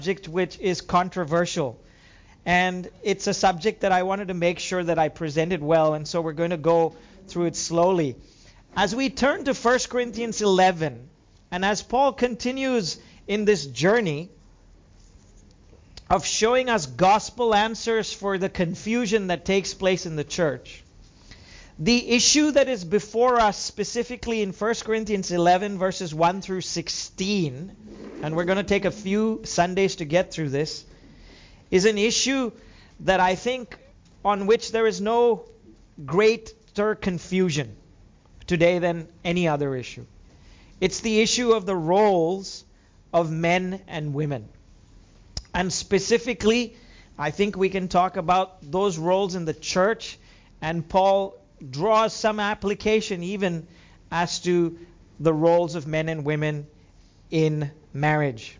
subject which is controversial. And it's a subject that I wanted to make sure that I presented well, and so we're going to go through it slowly. As we turn to 1 Corinthians 11, and as Paul continues in this journey of showing us gospel answers for the confusion that takes place in the church, the issue that is before us specifically in 1 Corinthians 11 verses 1 through 16, and we're going to take a few Sundays to get through this, is an issue that I think on which there is no greater confusion today than any other issue. It's the issue of the roles of men and women. And specifically, I think we can talk about those roles in the church, and Paul draws some application even as to the roles of men and women in marriage.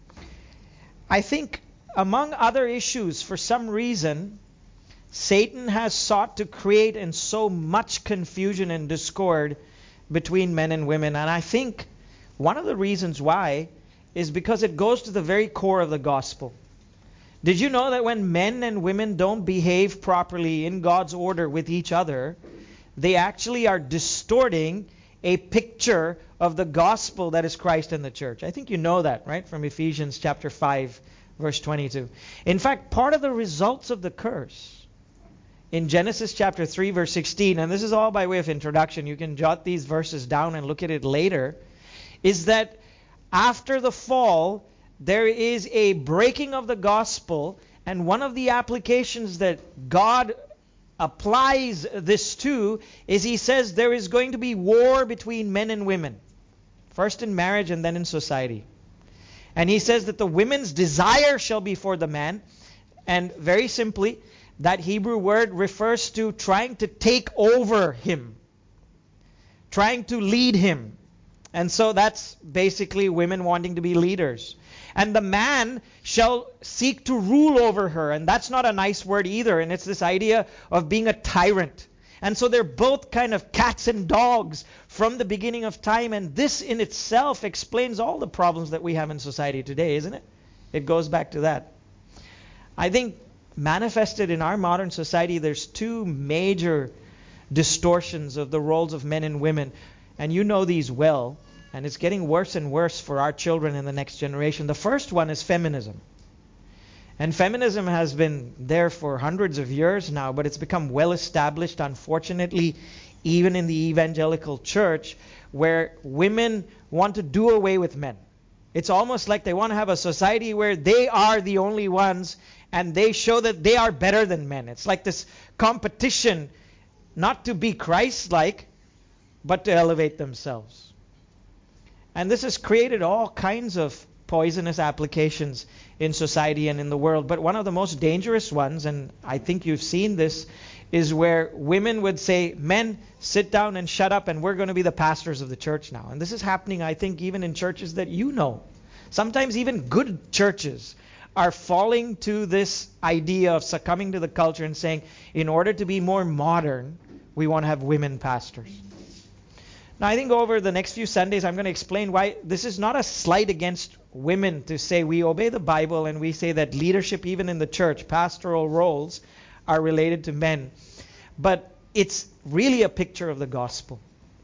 I think among other issues, for some reason, Satan has sought to create and sow much confusion and discord between men and women. And I think one of the reasons why is because it goes to the very core of the gospel. Did you know that when men and women don't behave properly in God's order with each other, they actually are distorting a picture of the gospel that is Christ and the church? I think you know that, right? From Ephesians chapter 5, verse 22. In fact, part of the results of the curse in Genesis chapter 3, verse 16, and this is all by way of introduction, you can jot these verses down and look at it later, is that after the fall, there is a breaking of the gospel, and one of the applications that God applies this to is he says there is going to be war between men and women, first in marriage and then in society. And he says that the women's desire shall be for the man, and very simply, that Hebrew word refers to trying to take over him, trying to lead him. And so that's basically women wanting to be leaders. And the man shall seek to rule over her. And that's not a nice word either. And it's this idea of being a tyrant. And so they're both kind of cats and dogs from the beginning of time. And this in itself explains all the problems that we have in society today, isn't it? It goes back to that. I think manifested in our modern society, there's two major distortions of the roles of men and women. And you know these well. And it's getting worse and worse for our children in the next generation. The first one is feminism. And feminism has been there for hundreds of years now, but it's become well established, unfortunately, even in the evangelical church, where women want to do away with men. It's almost like they want to have a society where they are the only ones and they show that they are better than men. It's like this competition not to be Christ-like, but to elevate themselves. And this has created all kinds of poisonous applications in society and in the world. But one of the most dangerous ones, and I think you've seen this, is where women would say, men, sit down and shut up, and we're going to be the pastors of the church now. And this is happening, I think, even in churches that you know. Sometimes even good churches are falling to this idea of succumbing to the culture and saying, in order to be more modern, we want to have women pastors. Now, I think over the next few Sundays, I'm going to explain why this is not a slight against women to say we obey the Bible and we say that leadership, even in the church, pastoral roles, are related to men. But it's really a picture of the gospel.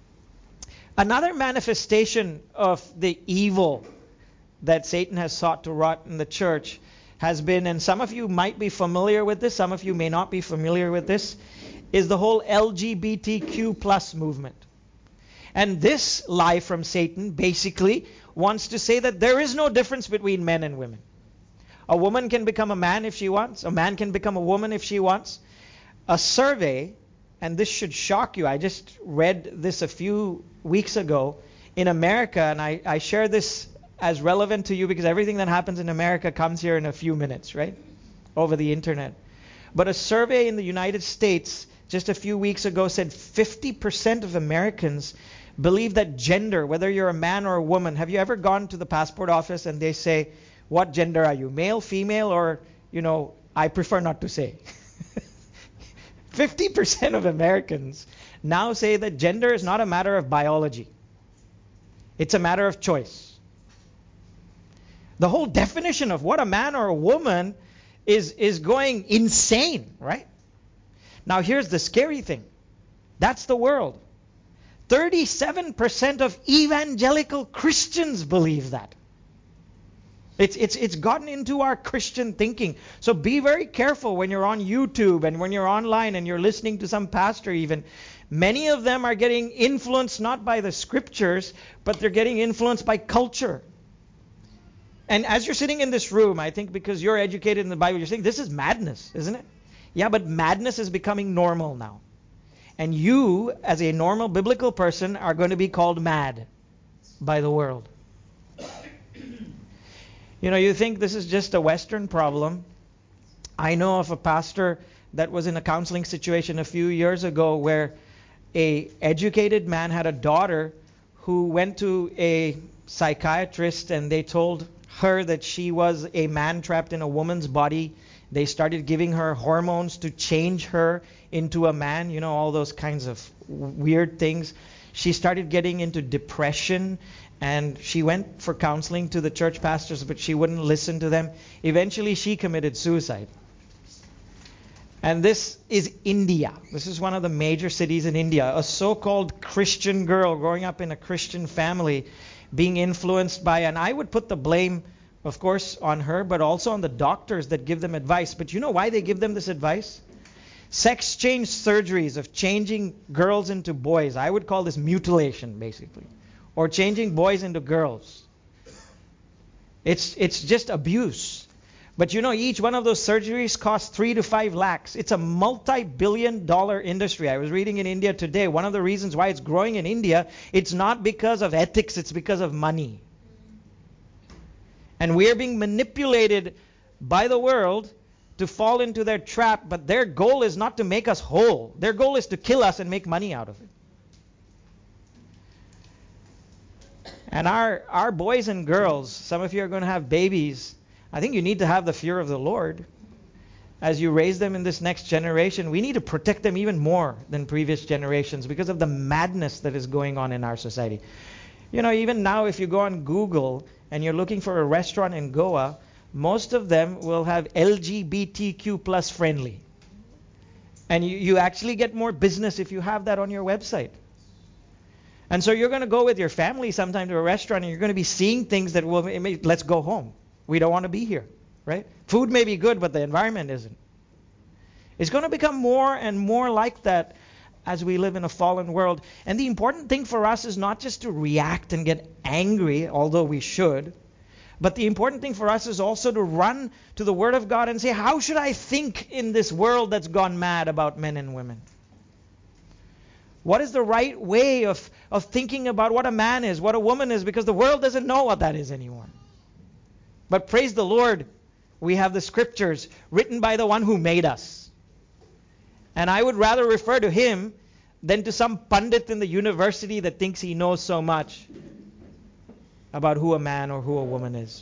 Another manifestation of the evil that Satan has sought to wrought in the church has been, and some of you might be familiar with this, some of you may not be familiar with this, is the whole LGBTQ plus movement. And this lie from Satan basically wants to say that there is no difference between men and women. A woman can become a man if she wants. A man can become a woman if she wants. A survey, and this should shock you. I just read this a few weeks ago in America, and I share this as relevant to you because everything that happens in America comes here in a few minutes, right? Over the internet. But a survey in the United States just a few weeks ago said 50% of Americans believe that gender, whether you're a man or a woman, have you ever gone to the passport office and they say, what gender are you? Male, female, or, I prefer not to say. 50% of Americans now say that gender is not a matter of biology. It's a matter of choice. The whole definition of what a man or a woman is going insane, right? Now here's the scary thing. That's the world. 37% of evangelical Christians believe that. It's gotten into our Christian thinking. So be very careful when you're on YouTube and when you're online and you're listening to some pastor even. Many of them are getting influenced not by the scriptures, but they're getting influenced by culture. And as you're sitting in this room, I think because you're educated in the Bible, you're saying, this is madness, isn't it? Yeah, but madness is becoming normal now. And you, as a normal biblical person, are going to be called mad by the world. You know, you think this is just a Western problem. I know of a pastor that was in a counseling situation a few years ago where a educated man had a daughter who went to a psychiatrist and they told her that she was a man trapped in a woman's body. They started giving her hormones to change her into a man, you know, all those kinds of weird things. She started getting into depression and she went for counseling to the church pastors, but she wouldn't listen to them. Eventually she committed suicide. And this is India. This is one of the major cities in India. A so-called Christian girl growing up in a Christian family being influenced by, and I would put the blame, of course, on her, but also on the doctors that give them advice. But you know why they give them this advice? Sex change surgeries of changing girls into boys. I would call this mutilation, basically. Or changing boys into girls. It's just abuse. But you know, each one of those surgeries costs 3 to 5 lakhs. It's a multi-billion-dollar industry. I was reading in India today, one of the reasons why it's growing in India, it's not because of ethics, it's because of money. And we are being manipulated by the world to fall into their trap, but their goal is not to make us whole. Their goal is to kill us and make money out of it. And our boys and girls, some of you are going to have babies. I think you need to have the fear of the Lord as you raise them in this next generation. We need to protect them even more than previous generations because of the madness that is going on in our society. You know, even now if you go on Google and you're looking for a restaurant in Goa, most of them will have LGBTQ plus friendly. And you actually get more business if you have that on your website. And so you're going to go with your family sometime to a restaurant and you're going to be seeing things that will, let's go home. We don't want to be here, right? Food may be good, but the environment isn't. It's going to become more and more like that as we live in a fallen world. And the important thing for us is not just to react and get angry, although we should, but the important thing for us is also to run to the Word of God and say, how should I think in this world that's gone mad about men and women? What is the right way of thinking about what a man is, what a woman is? Because the world doesn't know what that is anymore. But praise the Lord, we have the scriptures written by the one who made us. And I would rather refer to him than to some pundit in the university that thinks he knows so much about who a man or who a woman is.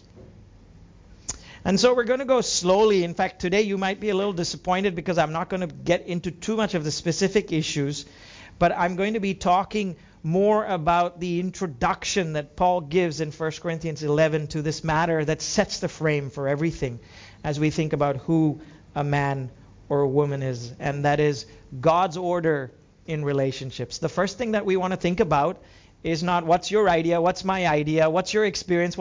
And so we're going to go slowly. In fact, today you might be a little disappointed because I'm not going to get into too much of the specific issues. But I'm going to be talking more about the introduction that Paul gives in 1 Corinthians 11 to this matter that sets the frame for everything as we think about who a man or a woman is. And that is God's order in relationships. The first thing that we want to think about is not what's your idea, what's my idea, what's your experience.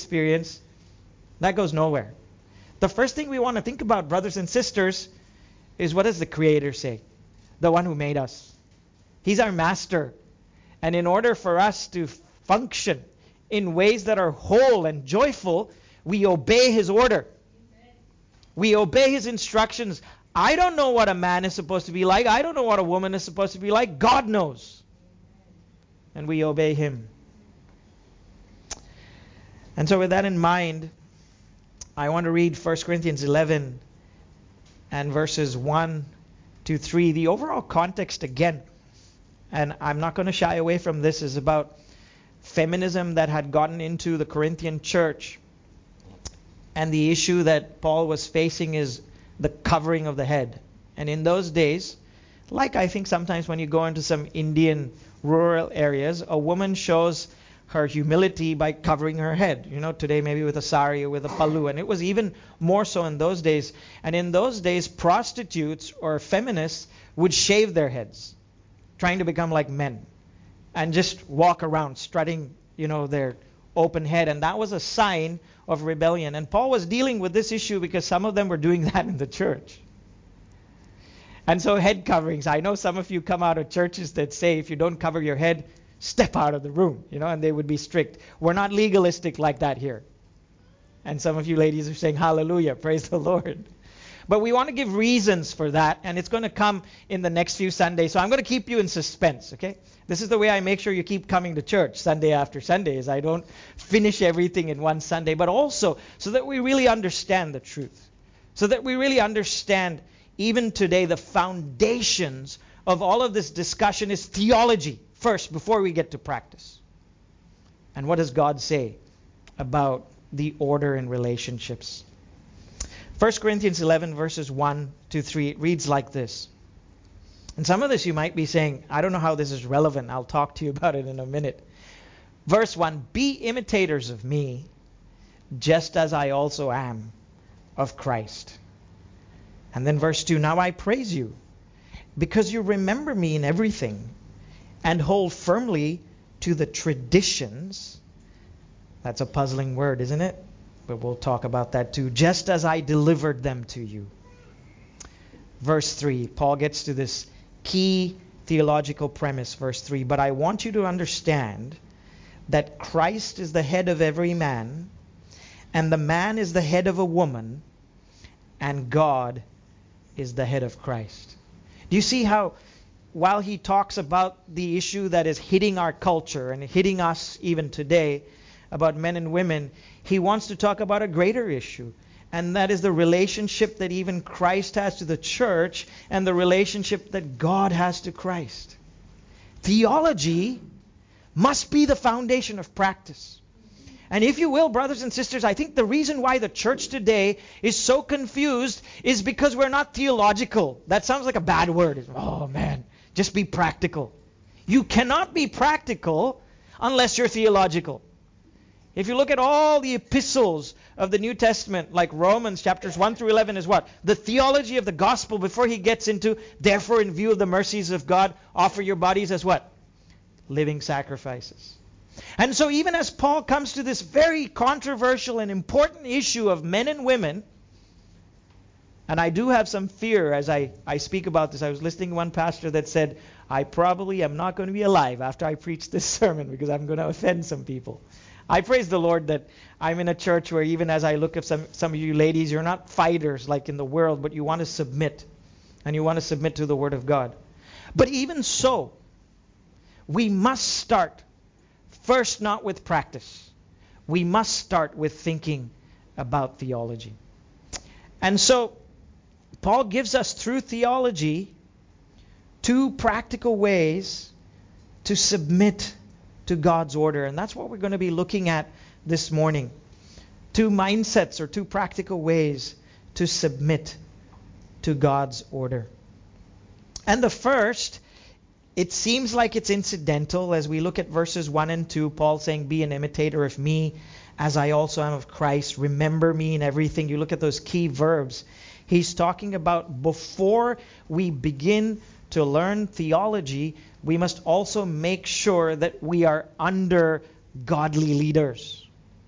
That goes nowhere. The first thing we want to think about, brothers and sisters, is what does the Creator say? The one who made us. He's our master. And in order for us to function in ways that are whole and joyful, we obey His order. Amen. We obey His instructions. I don't know what a man is supposed to be like. I don't know what a woman is supposed to be like. God knows. And we obey Him. And so with that in mind, I want to read 1 Corinthians 11 and verses 1 to 3. The overall context again, and I'm not going to shy away from this, is about feminism that had gotten into the Corinthian church. And the issue that Paul was facing is the covering of the head. And in those days, like I think sometimes when you go into some Indian rural areas, a woman shows her humility by covering her head. Today maybe with a sari or with a pallu. And it was even more so in those days. And in those days, prostitutes or feminists would shave their heads, trying to become like men, and just walk around strutting, their open head. And that was a sign of rebellion. And Paul was dealing with this issue because some of them were doing that in the church. And so head coverings. I know some of you come out of churches that say if you don't cover your head, step out of the room, and they would be strict. We're not legalistic like that here. And some of you ladies are saying, hallelujah, praise the Lord. But we want to give reasons for that, and it's going to come in the next few Sundays. So I'm going to keep you in suspense, okay? This is the way I make sure you keep coming to church Sunday after Sunday, is I don't finish everything in one Sunday, but also so that we really understand the truth. So that we really understand, even today, the foundations of all of this discussion is theology first, before we get to practice. And what does God say about the order in relationships? 1 Corinthians 11 verses 1 to 3, it reads like this. And some of this you might be saying, I don't know how this is relevant. I'll talk to you about it in a minute. Verse 1, be imitators of me, just as I also am of Christ. And then verse 2, now I praise you, because you remember me in everything, and hold firmly to the traditions. That's a puzzling word, isn't it? But we'll talk about that too. Just as I delivered them to you. Verse 3, Paul gets to this key theological premise, verse 3. But I want you to understand that Christ is the head of every man, and the man is the head of a woman, and God is the head of Christ. Do you see how, while he talks about the issue that is hitting our culture and hitting us even today, about men and women, he wants to talk about a greater issue. And that is the relationship that even Christ has to the church and the relationship that God has to Christ. Theology must be the foundation of practice. And if you will, brothers and sisters, I think the reason why the church today is so confused is because we're not theological. That sounds like a bad word. Oh man, just be practical. You cannot be practical unless you're theological. If you look at all the epistles of the New Testament, like Romans chapters 1 through 11 is what? The theology of the gospel before he gets into, therefore in view of the mercies of God, offer your bodies as what? Living sacrifices. And so even as Paul comes to this very controversial and important issue of men and women, and I do have some fear as I speak about this. I was listening to one pastor that said, I probably am not going to be alive after I preach this sermon because I'm going to offend some people. I praise the Lord that I'm in a church where even as I look at some of you ladies, you're not fighters like in the world, but you want to submit. And you want to submit to the Word of God. But even so, we must start first not with practice. We must start with thinking about theology. And so, Paul gives us through theology 2 practical ways to submit to God's order. And that's what we're going to be looking at this morning. 2 mindsets or 2 practical ways to submit to God's order. And the first, it seems like it's incidental as we look at verses 1 and 2, Paul saying, be an imitator of me as I also am of Christ. Remember me in everything. You look at those key verbs. He's talking about before we begin to learn theology, we must also make sure that we are under godly leaders.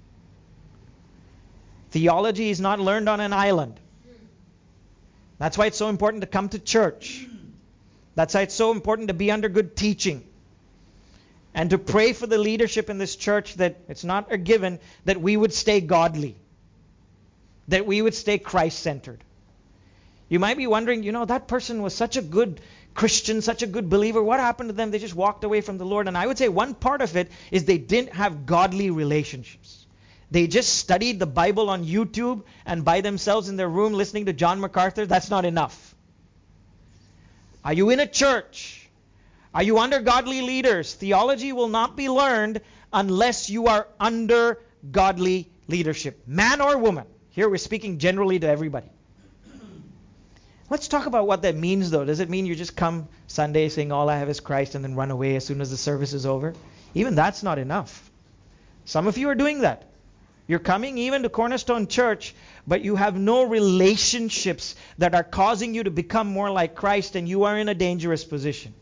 Theology is not learned on an island. That's why it's so important to come to church. That's why it's so important to be under good teaching. And to pray for the leadership in this church that it's not a given that we would stay godly. That we would stay Christ-centered. You might be wondering, that person was such a good Christian, such a good believer. What happened to them? They just walked away from the Lord. And I would say one part of it is they didn't have godly relationships. They just studied the Bible on YouTube and by themselves in their room listening to John MacArthur. That's not enough. Are you in a church? Are you under godly leaders? Theology will not be learned unless you are under godly leadership. Man or woman. Here we're speaking generally to everybody. Let's talk about what that means, though. Does it mean you just come Sunday saying all I have is Christ and then run away as soon as the service is over? Even that's not enough. Some of you are doing that. You're coming even to Cornerstone Church, but you have no relationships that are causing you to become more like Christ, and you are in a dangerous position.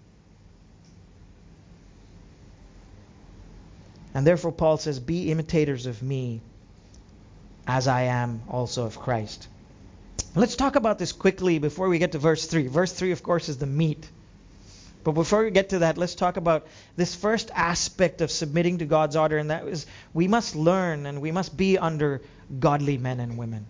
And therefore Paul says, be imitators of me as I am also of Christ. Let's talk about this quickly before we get to verse 3. Verse 3, of course, is the meat. But before we get to that, let's talk about this first aspect of submitting to God's order, and that is we must learn and we must be under godly men and women.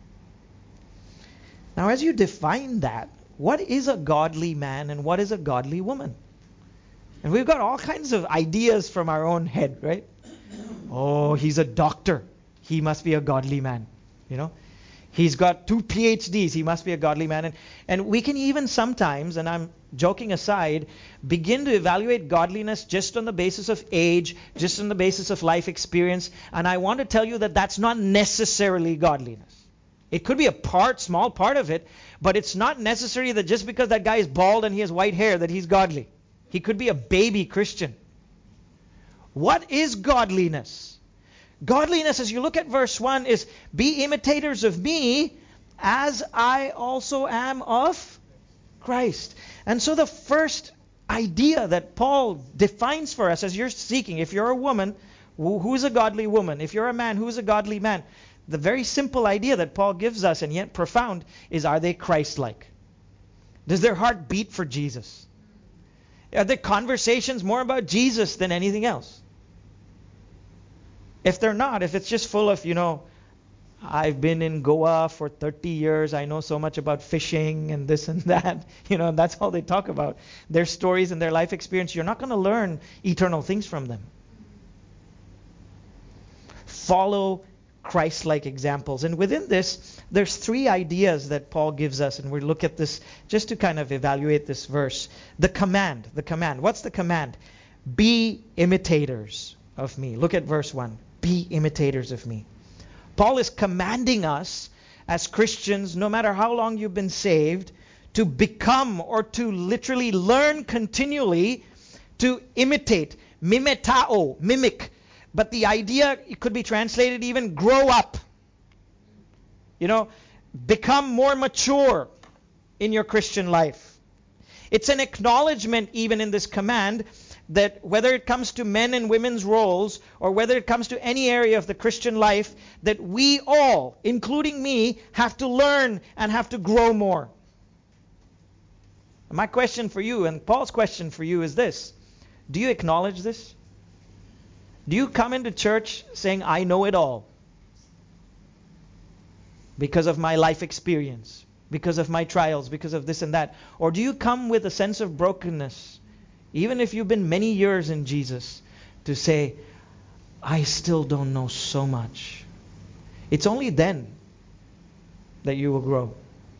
Now, as you define that, what is a godly man and what is a godly woman? And we've got all kinds of ideas from our own head, right? Oh, he's a doctor. He must be a godly man. You know? He's got 2 PhDs. He must be a godly man. And we can even sometimes, and I'm joking aside, begin to evaluate godliness just on the basis of age, just on the basis of life experience. And I want to tell you that that's not necessarily godliness. It could be a small part of it, but it's not necessary that just because that guy is bald and he has white hair that he's godly. He could be a baby Christian. What is godliness? Godliness, as you look at verse 1, is be imitators of me as I also am of Christ. And so the first idea that Paul defines for us as you're seeking, if you're a woman, who's a godly woman? If you're a man, who's a godly man? The very simple idea that Paul gives us, and yet profound, is are they Christ-like? Does their heart beat for Jesus? Are their conversations more about Jesus than anything else? If they're not, if it's just full of, I've been in Goa for 30 years, I know so much about fishing and this and that, that's all they talk about. Their stories and their life experience, you're not going to learn eternal things from them. Follow Christ-like examples. And within this, there's 3 ideas that Paul gives us, and we'll look at this just to kind of evaluate this verse. The command. What's the command? Be imitators of me. Look at verse 1. Be imitators of me. Paul is commanding us as Christians, no matter how long you've been saved, to become or to literally learn continually to imitate. Mimetao, mimic. But the idea, it could be translated even grow up. Become more mature in your Christian life. It's an acknowledgement even in this command that whether it comes to men and women's roles or whether it comes to any area of the Christian life, that we all, including me, have to learn and have to grow more. My question for you, and Paul's question for you, is this. Do you acknowledge this? Do you come into church saying, I know it all because of my life experience, because of my trials, because of this and that? Or do you come with a sense of brokenness, even if you've been many years in Jesus, to say, I still don't know so much? It's only then that you will grow.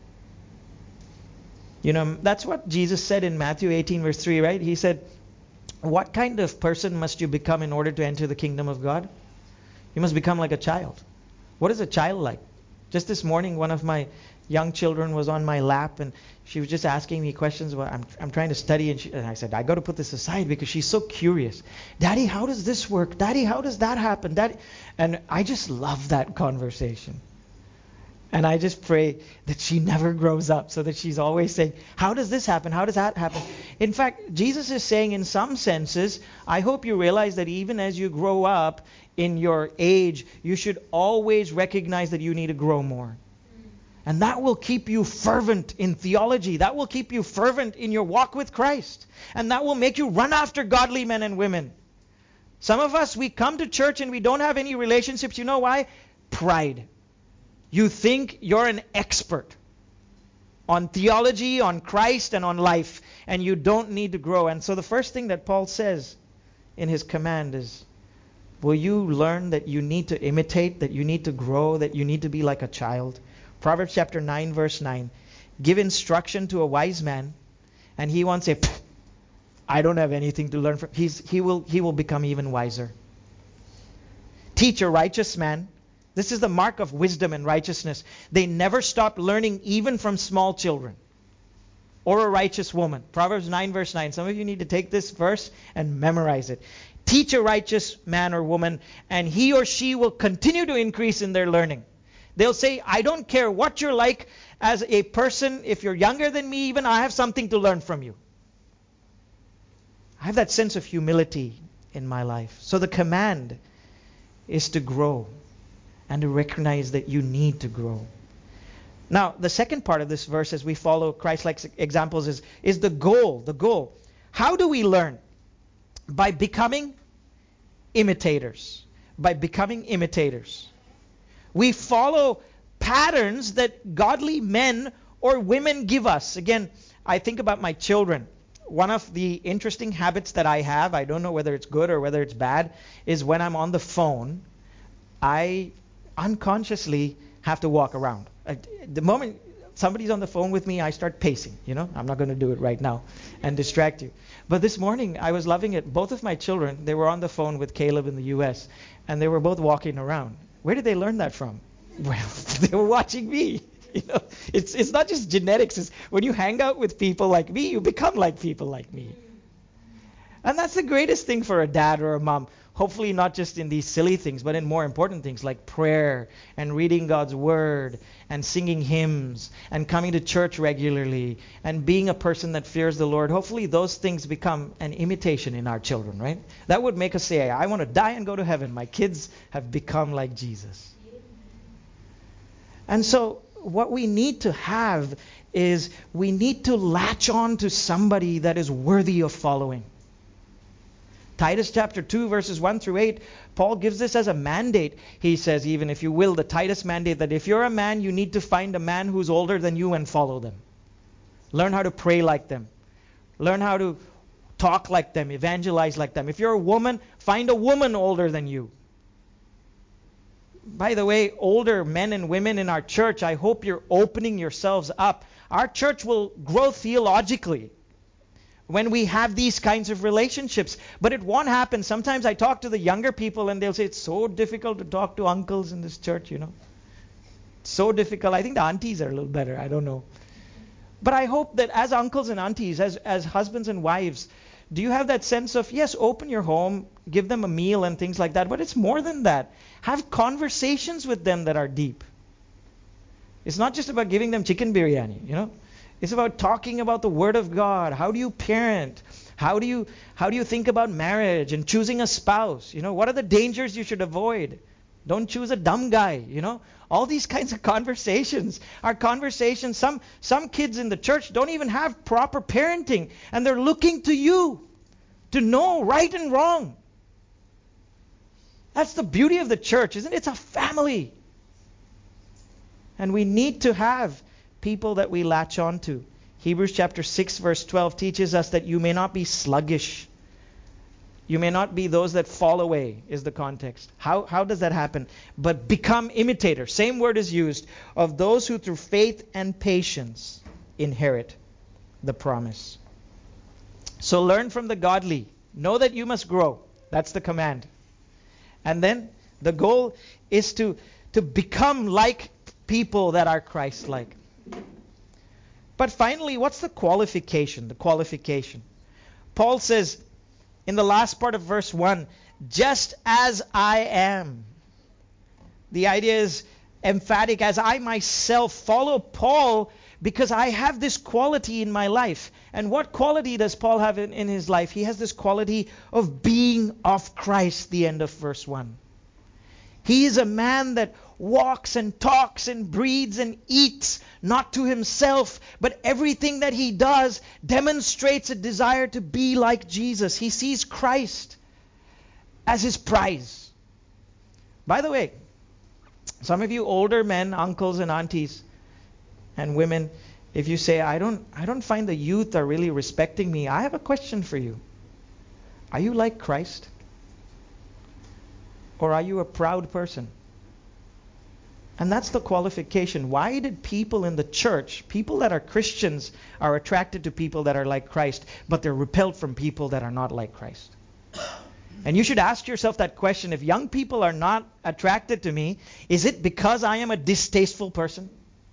That's what Jesus said in Matthew 18 verse 3, right? He said, what kind of person must you become in order to enter the kingdom of God? You must become like a child. What is a child like? Just this morning, one of my young children was on my lap, and she was just asking me questions. I'm trying to study, and I said, I got to put this aside because she's so curious. Daddy, how does this work? Daddy, how does that happen? Daddy, and I just love that conversation. And I just pray that she never grows up so that she's always saying, how does this happen? How does that happen? In fact, Jesus is saying in some senses, I hope you realize that even as you grow up in your age, you should always recognize that you need to grow more. And that will keep you fervent in theology. That will keep you fervent in your walk with Christ. And that will make you run after godly men and women. Some of us, we come to church and we don't have any relationships. You know why? Pride. You think you're an expert on theology, on Christ, and on life, and you don't need to grow. And so the first thing that Paul says in his command is, will you learn that you need to imitate, that you need to grow, that you need to be like a child? Proverbs chapter 9, verse 9. Give instruction to a wise man, and he won't say, I don't have anything to learn from. He will become even wiser. Teach a righteous man. This is the mark of wisdom and righteousness. They never stop learning, even from small children. Or a righteous woman. Proverbs 9 verse 9. Some of you need to take this verse and memorize it. Teach a righteous man or woman, and he or she will continue to increase in their learning. They'll say, I don't care what you're like as a person. If you're younger than me, even I have something to learn from you. I have that sense of humility in my life. So the command is to grow and to recognize that you need to grow. Now, the second part of this verse, as we follow Christ-like examples, is the goal. The goal. How do we learn? By becoming imitators. By becoming imitators. We follow patterns that godly men or women give us. Again, I think about my children. One of the interesting habits that I have, I don't know whether it's good or whether it's bad, is when I'm on the phone, I unconsciously have to walk around. The moment somebody's on the phone with me, I start pacing. I'm not going to do it right now and distract you. But this morning, I was loving it. Both of my children, they were on the phone with Caleb in the U.S., and they were both walking around. Where did they learn that from? Well, they were watching me. It's not just genetics. It's when you hang out with people like me, you become like people like me. And that's the greatest thing for a dad or a mom. Hopefully not just in these silly things, but in more important things like prayer and reading God's word and singing hymns and coming to church regularly and being a person that fears the Lord. Hopefully those things become an imitation in our children, right? That would make us say, I want to die and go to heaven. My kids have become like Jesus. And so what we need to have is we need to latch on to somebody that is worthy of following. Titus chapter 2 verses 1 through 8, Paul gives this as a mandate. He says, even if you will, the Titus mandate, that if you're a man, you need to find a man who's older than you and follow them. Learn how to pray like them. Learn how to talk like them, evangelize like them. If you're a woman, find a woman older than you. By the way, older men and women in our church, I hope you're opening yourselves up. Our church will grow theologically when we have these kinds of relationships. But it won't happen. Sometimes I talk to the younger people and they'll say, it's so difficult to talk to uncles in this church, It's so difficult. I think the aunties are a little better. I don't know. But I hope that as uncles and aunties, as husbands and wives, do you have that sense of, yes, open your home, give them a meal and things like that, but it's more than that. Have conversations with them that are deep. It's not just about giving them chicken biryani, It's about talking about the Word of God. How do you parent? How do you think about marriage and choosing a spouse? What are the dangers you should avoid? Don't choose a dumb guy, All these kinds of conversations are conversations. Some kids in the church don't even have proper parenting, and they're looking to you to know right and wrong. That's the beauty of the church, isn't it? It's a family. And we need to have people that we latch on to. Hebrews chapter 6 verse 12 teaches us that you may not be sluggish. You may not be those that fall away, is the context. How does that happen? But become imitators. Same word is used, of those who through faith and patience inherit the promise. So learn from the godly. Know that you must grow. That's the command. And then the goal is to become like people that are Christ-like. But finally, what's the qualification? The qualification. Paul says in the last part of verse 1, just as I am. The idea is emphatic, as I myself follow Paul because I have this quality in my life. And what quality does Paul have in his life? He has this quality of being of Christ, the end of verse 1. He is a man that walks and talks and breathes and eats, not to himself, but everything that he does demonstrates a desire to be like Jesus. He sees Christ as his prize. By the way, some of you older men, uncles and aunties and women, if you say, I don't find the youth are really respecting me, I have a question for you. Are you like Christ? Or are you a proud person? And that's the qualification. Why did people in the church, people that are Christians, are attracted to people that are like Christ, but they're repelled from people that are not like Christ? And you should ask yourself that question. If young people are not attracted to me, is it because I am a distasteful person?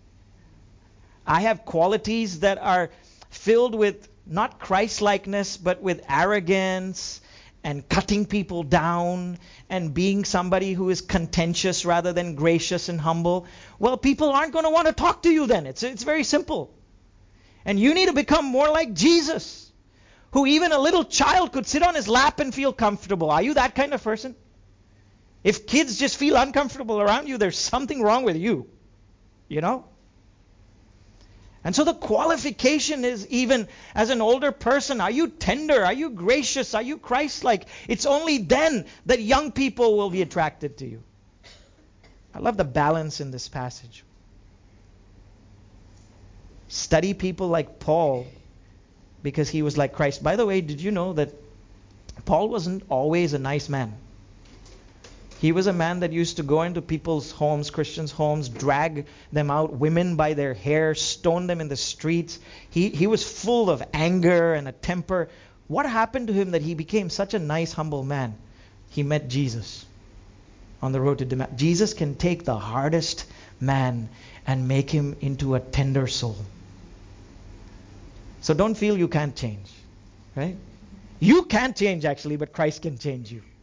I have qualities that are filled with not Christ-likeness, but with arrogance and cutting people down and being somebody who is contentious rather than gracious and humble, well, people aren't going to want to talk to you then. It's very simple. And you need to become more like Jesus, who even a little child could sit on his lap and feel comfortable. Are you that kind of person? If kids just feel uncomfortable around you, there's something wrong with you. You know? And so the qualification is, even as an older person, are you tender? Are you gracious? Are you Christ-like? It's only then that young people will be attracted to you. I love the balance in this passage. Study people like Paul because he was like Christ. By the way, did you know that Paul wasn't always a nice man? He was a man that used to go into people's homes, Christians' homes, drag them out, women by their hair, stone them in the streets. He was full of anger and a temper. What happened to him that he became such a nice, humble man? He met Jesus on the road to Damascus. Jesus can take the hardest man and make him into a tender soul. So don't feel you can't change, right? You can't change actually, but Christ can change you.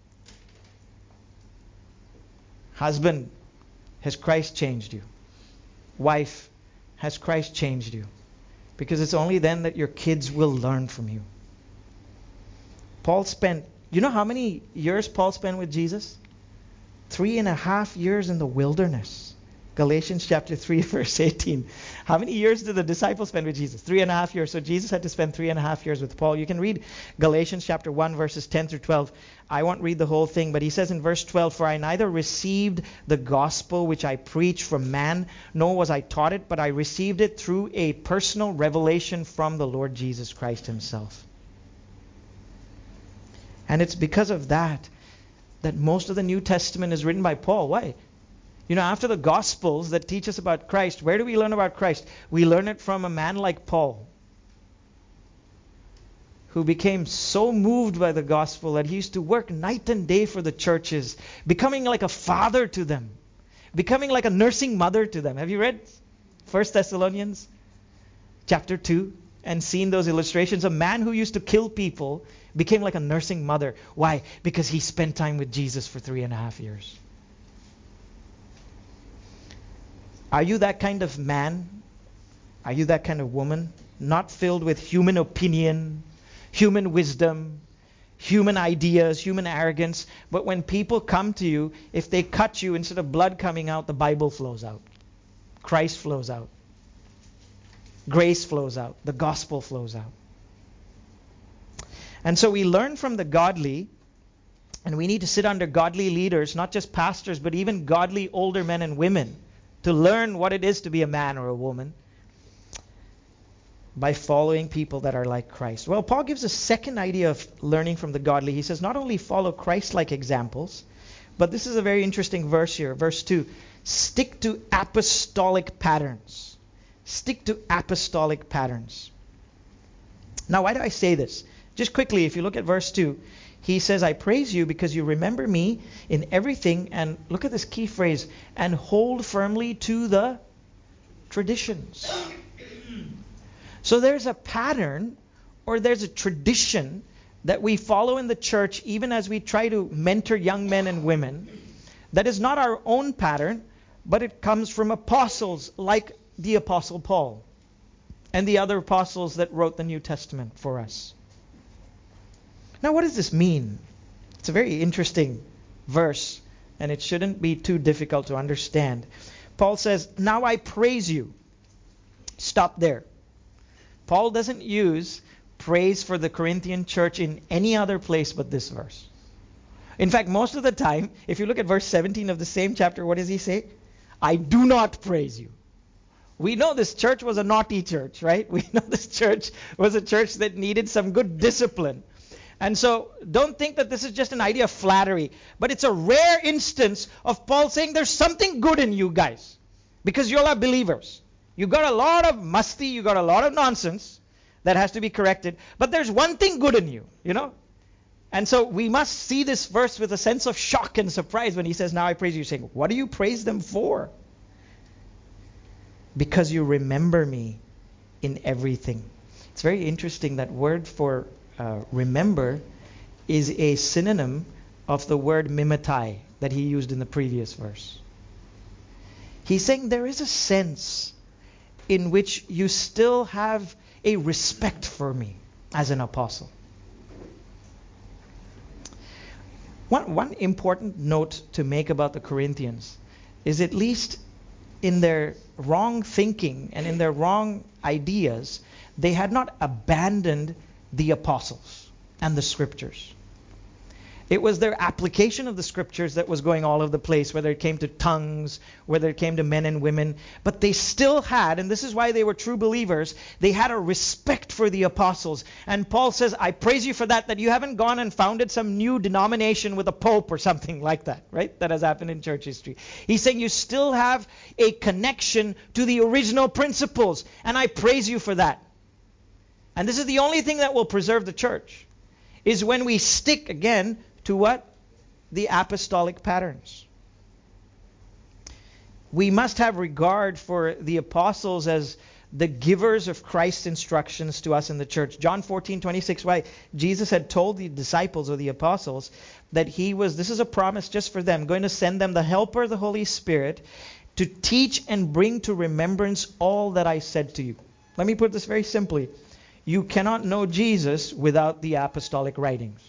Husband, has Christ changed you? Wife, has Christ changed you? Because it's only then that your kids will learn from you. Paul spent, you know how many years Paul spent with Jesus? 3.5 years in the wilderness. Galatians chapter 3, verse 18. How many years did the disciples spend with Jesus? 3.5 years. So Jesus had to spend 3.5 years with Paul. You can read Galatians chapter 1, verses 10 through 12. I won't read the whole thing, but he says in verse 12, "For I neither received the gospel which I preach from man, nor was I taught it, but I received it through a personal revelation from the Lord Jesus Christ himself." And it's because of that most of the New Testament is written by Paul. Why? You know, after the Gospels that teach us about Christ, where do we learn about Christ? We learn it from a man like Paul, who became so moved by the gospel that he used to work night and day for the churches, becoming like a father to them, becoming like a nursing mother to them. Have you read 1 Thessalonians chapter 2 and seen those illustrations? A man who used to kill people became like a nursing mother. Why? Because he spent time with Jesus for 3.5 years. Are you that kind of man? Are you that kind of woman? Not filled with human opinion, human wisdom, human ideas, human arrogance. But when people come to you, if they cut you, instead of blood coming out, the Bible flows out. Christ flows out. Grace flows out. The gospel flows out. And so we learn from the godly, and we need to sit under godly leaders, not just pastors, but even godly older men and women, to learn what it is to be a man or a woman by following people that are like Christ. Well, Paul gives a second idea of learning from the godly. He says not only follow Christ-like examples, but this is a very interesting verse here. Verse 2, stick to apostolic patterns. Stick to apostolic patterns. Now, why do I say this? Just quickly, if you look at verse 2, he says, "I praise you because you remember me in everything," and look at this key phrase, "and hold firmly to the traditions." So there's a pattern or there's a tradition that we follow in the church even as we try to mentor young men and women that is not our own pattern, but it comes from apostles like the Apostle Paul and the other apostles that wrote the New Testament for us. Now, what does this mean? It's a very interesting verse, and it shouldn't be too difficult to understand. Paul says, "Now I praise you." Stop there. Paul doesn't use praise for the Corinthian church in any other place but this verse. In fact, most of the time, if you look at verse 17 of the same chapter, what does he say? "I do not praise you." We know this church was a naughty church, right? We know this church was a church that needed some good discipline. And so don't think that this is just an idea of flattery, but it's a rare instance of Paul saying there's something good in you guys because you all are believers. You got a lot of musty, you got a lot of nonsense that has to be corrected, but there's one thing good in you, you know? And so we must see this verse with a sense of shock and surprise when he says, "Now I praise you," saying, what do you praise them for? Because you remember me in everything. It's very interesting, that word for remember is a synonym of the word mimetai that he used in the previous verse. He's saying there is a sense in which you still have a respect for me as an apostle. One important note to make about the Corinthians is, at least in their wrong thinking and in their wrong ideas, they had not abandoned the apostles and the scriptures. It was their application of the scriptures that was going all over the place, whether it came to tongues, whether it came to men and women. But they still had, and this is why they were true believers, they had a respect for the apostles. And Paul says, I praise you for that you haven't gone and founded some new denomination with a pope or something like that, right? That has happened in church history. He's saying you still have a connection to the original principles, and I praise you for that. And this is the only thing that will preserve the church, is when we stick, again, to what? The apostolic patterns. We must have regard for the apostles as the givers of Christ's instructions to us in the church. John 14:26, why Jesus had told the disciples or the apostles that he was, this is a promise just for them, going to send them the Helper, the Holy Spirit, to teach and bring to remembrance all that I said to you. Let me put this very simply. You cannot know Jesus without the apostolic writings.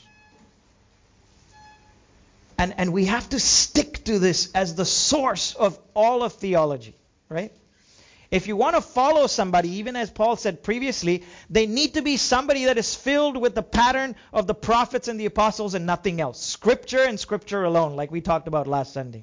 And we have to stick to this as the source of all of theology, right? If you want to follow somebody, even as Paul said previously, they need to be somebody that is filled with the pattern of the prophets and the apostles and nothing else. Scripture and Scripture alone, like we talked about last Sunday.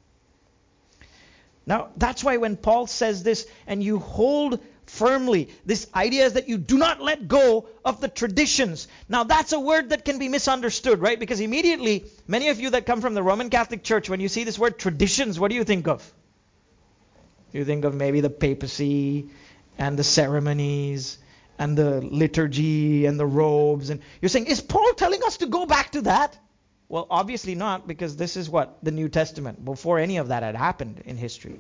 Now, that's why when Paul says this, and you hold firmly, this idea is that you do not let go of the traditions. Now, that's a word that can be misunderstood, right? Because immediately, many of you that come from the Roman Catholic Church, when you see this word traditions, what do you think of? You think of maybe the papacy and the ceremonies and the liturgy and the robes. And you're saying, is Paul telling us to go back to that? Well, obviously not, because this is what? The New Testament, before any of that had happened in history.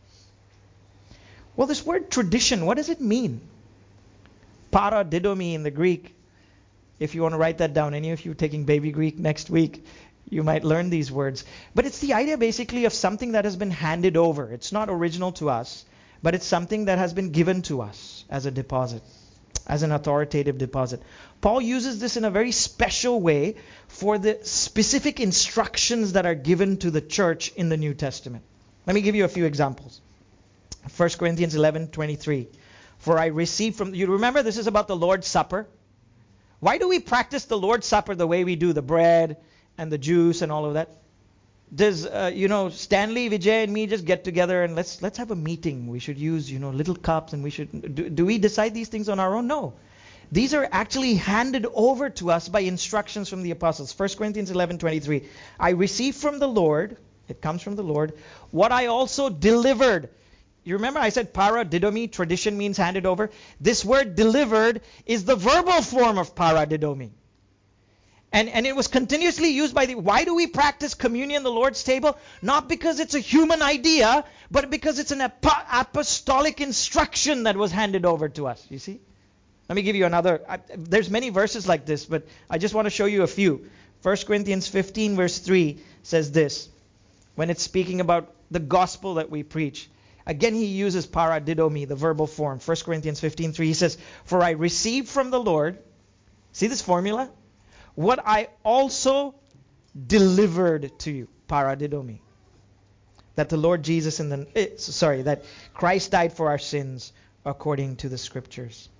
Well, this word tradition, what does it mean? Paradidomi in the Greek. If you want to write that down, any of you taking baby Greek next week, you might learn these words. But it's the idea basically of something that has been handed over. It's not original to us, but it's something that has been given to us as a deposit, as an authoritative deposit. Paul uses this in a very special way for the specific instructions that are given to the church in the New Testament. Let me give you a few examples. 1 Corinthians 11:23. For I received from... You remember this is about the Lord's Supper? Why do we practice the Lord's Supper the way we do, the bread and the juice and all of that? Does, Stanley, Vijay and me just get together and let's have a meeting. We should use, little cups, and we should... Do we decide these things on our own? No. These are actually handed over to us by instructions from the apostles. 1 Corinthians 11:23. I received from the Lord, it comes from the Lord, what I also delivered. You remember I said paradidomi, tradition means handed over. This word delivered is the verbal form of paradidomi. And it was continuously used by why do we practice communion, the Lord's table? Not because it's a human idea, but because it's an apostolic instruction that was handed over to us. You see? Let me give you another. There's many verses like this, but I just want to show you a few. 1 Corinthians 15 verse 3 says this, when it's speaking about the gospel that we preach. Again, he uses paradidomi, the verbal form. 1 Corinthians 15:3, he says, for I received from the Lord, see this formula? What I also delivered to you, paradidomi. That the Lord Jesus that Christ died for our sins according to the scriptures.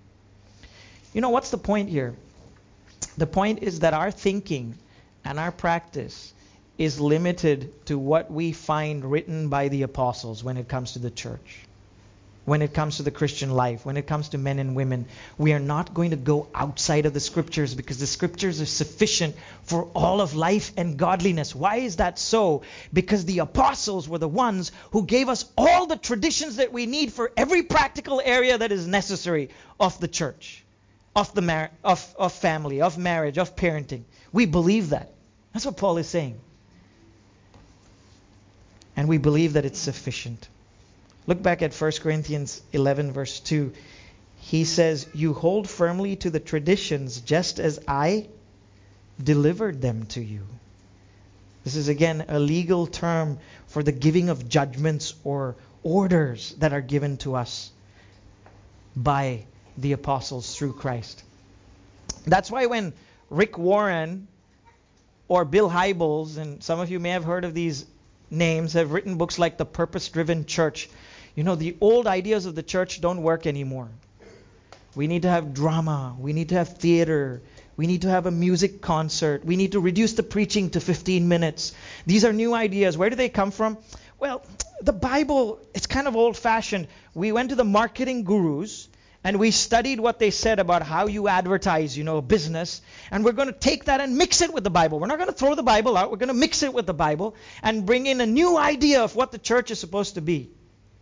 What's the point here? The point is that our thinking and our practice is limited to what we find written by the apostles when it comes to the church, when it comes to the Christian life, when it comes to men and women. We are not going to go outside of the scriptures, because the scriptures are sufficient for all of life and godliness. Why is that so? Because the apostles were the ones who gave us all the traditions that we need for every practical area that is necessary of the church, of the of family, of marriage, of parenting. We believe that. That's what Paul is saying. And we believe that it's sufficient. Look back at 1 Corinthians 11 verse 2. He says, you hold firmly to the traditions just as I delivered them to you. This is again a legal term for the giving of judgments or orders that are given to us by the apostles through Christ. That's why when Rick Warren or Bill Hybels, and some of you may have heard of these names, have written books like The Purpose-Driven Church. The old ideas of the church don't work anymore. We need to have drama. We need to have theater. We need to have a music concert. We need to reduce the preaching to 15 minutes. These are new ideas. Where do they come from? Well, the Bible, it's kind of old-fashioned. We went to the marketing gurus and we studied what they said about how you advertise, a business. And we're going to take that and mix it with the Bible. We're not going to throw the Bible out. We're going to mix it with the Bible and bring in a new idea of what the church is supposed to be.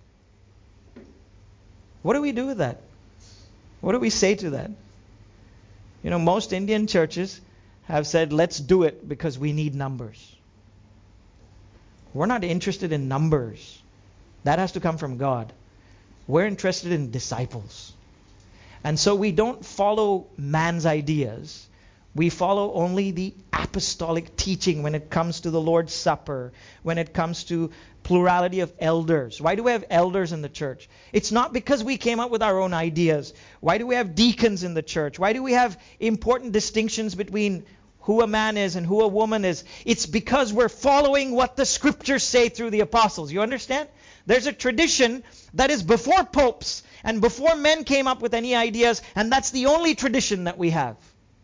What do we do with that? What do we say to that? Most Indian churches have said, let's do it because we need numbers. We're not interested in numbers. That has to come from God. We're interested in disciples. And so we don't follow man's ideas. We follow only the apostolic teaching when it comes to the Lord's Supper, when it comes to plurality of elders. Why do we have elders in the church? It's not because we came up with our own ideas. Why do we have deacons in the church? Why do we have important distinctions between who a man is and who a woman is? It's because we're following what the scriptures say through the apostles. You understand? There's a tradition that is before popes and before men came up with any ideas, and that's the only tradition that we have.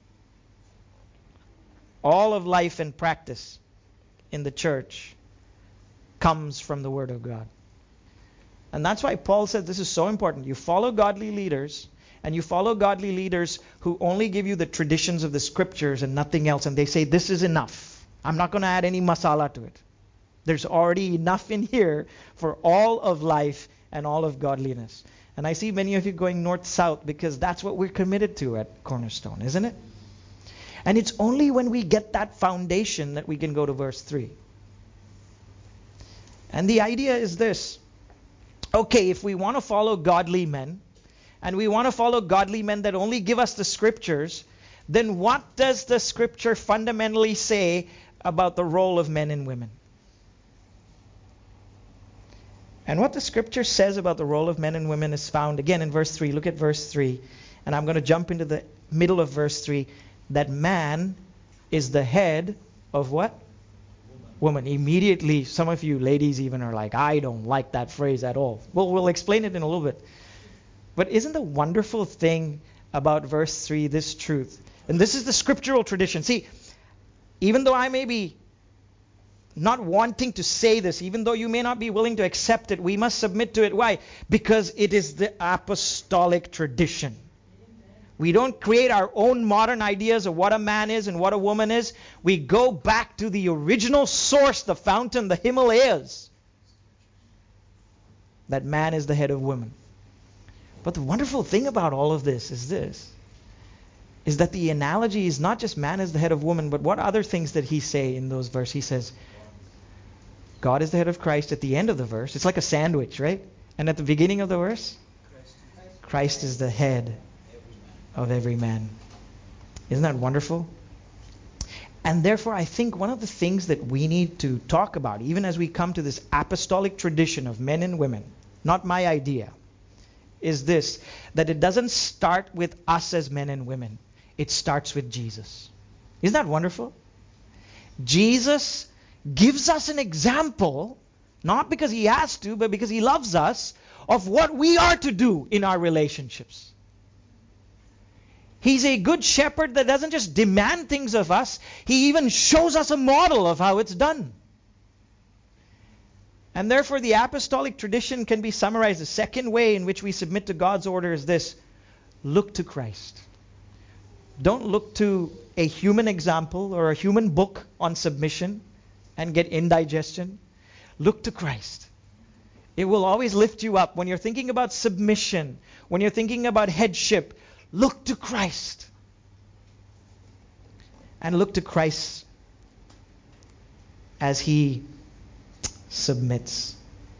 All of life and practice in the church comes from the Word of God. And that's why Paul said this is so important. You follow godly leaders, and you follow godly leaders who only give you the traditions of the scriptures and nothing else. And they say, this is enough. I'm not going to add any masala to it. There's already enough in here for all of life and all of godliness. And I see many of you going north-south because that's what we're committed to at Cornerstone, isn't it? And it's only when we get that foundation that we can go to verse 3. And the idea is this. Okay, if we want to follow godly men, and we want to follow godly men that only give us the scriptures, then what does the scripture fundamentally say about the role of men and women? And what the scripture says about the role of men and women is found again in verse 3. Look at verse 3. And I'm going to jump into the middle of verse 3. That man is the head of what? Woman. Immediately, some of you ladies even are like, I don't like that phrase at all. Well, we'll explain it in a little bit. But isn't the wonderful thing about verse 3 this truth? And this is the scriptural tradition. See, even though I may be not wanting to say this, even though you may not be willing to accept it, we must submit to it. Why? Because it is the apostolic tradition. We don't create our own modern ideas of what a man is and what a woman is. We go back to the original source, the fountain, the Himalayas. That man is the head of woman. But the wonderful thing about all of this is that the analogy is not just man is the head of woman, but what other things did he say in those verses? He says, God is the head of Christ at the end of the verse. It's like a sandwich, right? And at the beginning of the verse, Christ is the head of every man. Isn't that wonderful? And therefore, I think one of the things that we need to talk about, even as we come to this apostolic tradition of men and women, not my idea, is this, that it doesn't start with us as men and women. It starts with Jesus. Isn't that wonderful? Jesus gives us an example, not because he has to, but because he loves us, of what we are to do in our relationships. He's a good shepherd that doesn't just demand things of us. He even shows us a model of how it's done. And therefore, the apostolic tradition can be summarized. The second way in which we submit to God's order is this. Look to Christ. Don't look to a human example or a human book on submission and get indigestion. Look to Christ. It will always lift you up. When you're thinking about submission, when you're thinking about headship, look to Christ. And look to Christ as he submits.